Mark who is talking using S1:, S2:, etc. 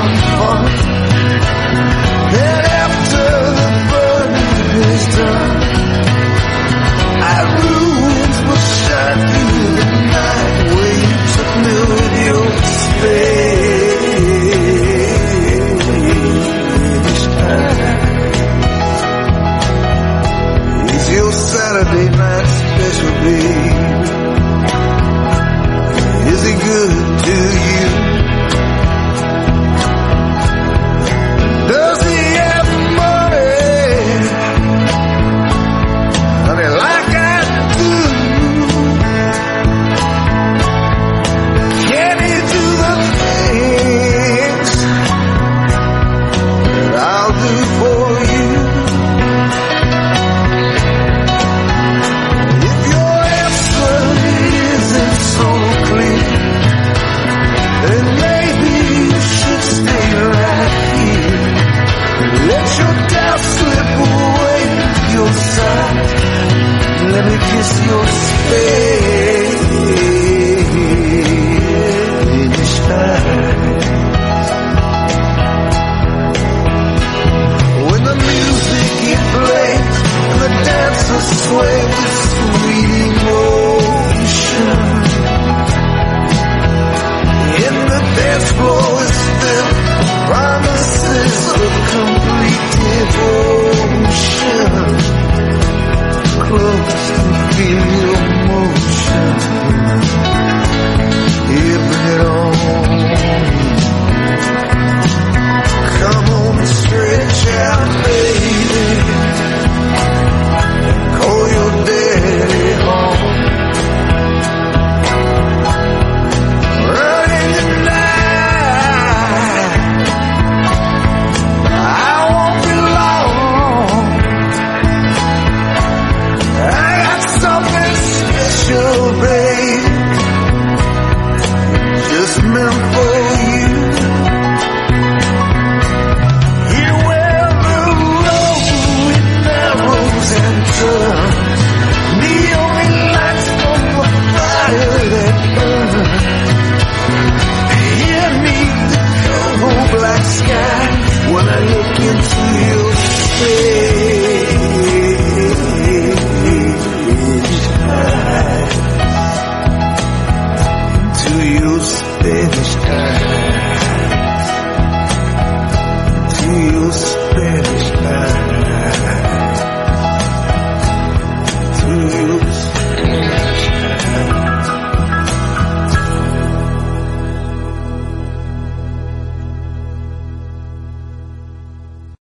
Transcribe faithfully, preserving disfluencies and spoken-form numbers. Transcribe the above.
S1: have fun. And after the burning is done, our ruins will shine through the night where you took me with your space time. Is your Saturday night special, babe? Is it good to you? Does he have money? Honey, like I do. Can he do the things that I'll do for you? If your answer isn't so clear, then maybe you should stay right here. Let your doubt slip away your side. Let me kiss your space.